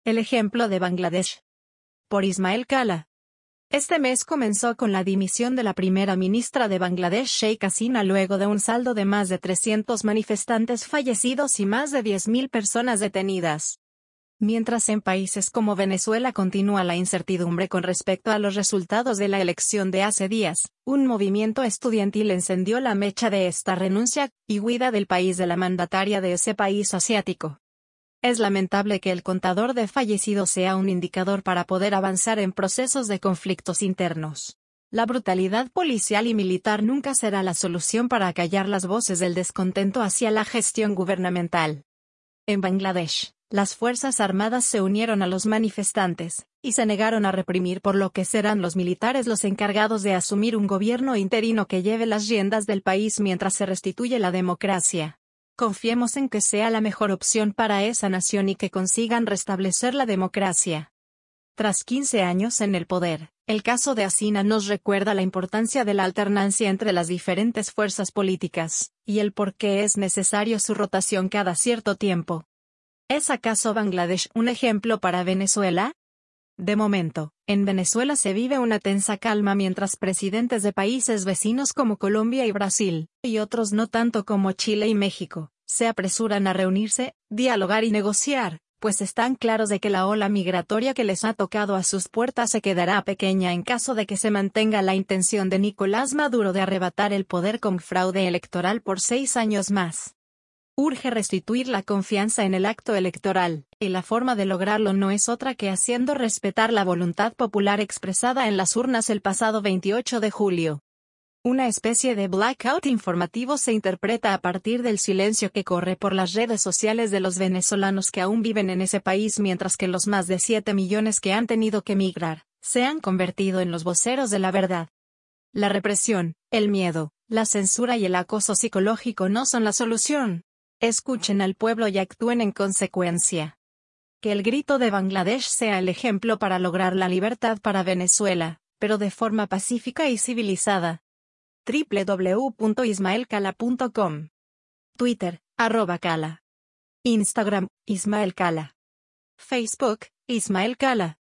El ejemplo de Bangladesh. Por Ismael Cala. Este mes comenzó con la dimisión de la primera ministra de Bangladesh, Sheikh Hasina, luego de un saldo de más de 300 manifestantes fallecidos y más de 10.000 personas detenidas. Mientras en países como Venezuela continúa la incertidumbre con respecto a los resultados de la elección de hace días, un movimiento estudiantil encendió la mecha de esta renuncia y huida del país de la mandataria de ese país asiático. Es lamentable que el contador de fallecidos sea un indicador para poder avanzar en procesos de conflictos internos. La brutalidad policial y militar nunca será la solución para acallar las voces del descontento hacia la gestión gubernamental. En Bangladesh, las Fuerzas Armadas se unieron a los manifestantes, y se negaron a reprimir, por lo que serán los militares los encargados de asumir un gobierno interino que lleve las riendas del país mientras se restituye la democracia. Confiemos en que sea la mejor opción para esa nación y que consigan restablecer la democracia. Tras 15 años en el poder, el caso de Hasina nos recuerda la importancia de la alternancia entre las diferentes fuerzas políticas, y el por qué es necesario su rotación cada cierto tiempo. ¿Es acaso Bangladesh un ejemplo para Venezuela? De momento, en Venezuela se vive una tensa calma mientras presidentes de países vecinos como Colombia y Brasil, y otros no tanto como Chile y México, se apresuran a reunirse, dialogar y negociar, pues están claros de que la ola migratoria que les ha tocado a sus puertas se quedará pequeña en caso de que se mantenga la intención de Nicolás Maduro de arrebatar el poder con fraude electoral por 6 años más. Urge restituir la confianza en el acto electoral, y la forma de lograrlo no es otra que haciendo respetar la voluntad popular expresada en las urnas el pasado 28 de julio. Una especie de blackout informativo se interpreta a partir del silencio que corre por las redes sociales de los venezolanos que aún viven en ese país, mientras que los más de 7 millones que han tenido que emigrar, se han convertido en los voceros de la verdad. La represión, el miedo, la censura y el acoso psicológico no son la solución. Escuchen al pueblo y actúen en consecuencia. Que el grito de Bangladesh sea el ejemplo para lograr la libertad para Venezuela, pero de forma pacífica y civilizada. www.ismaelcala.com. Twitter, @Cala. Instagram, Ismael Cala. Facebook, Ismael Cala.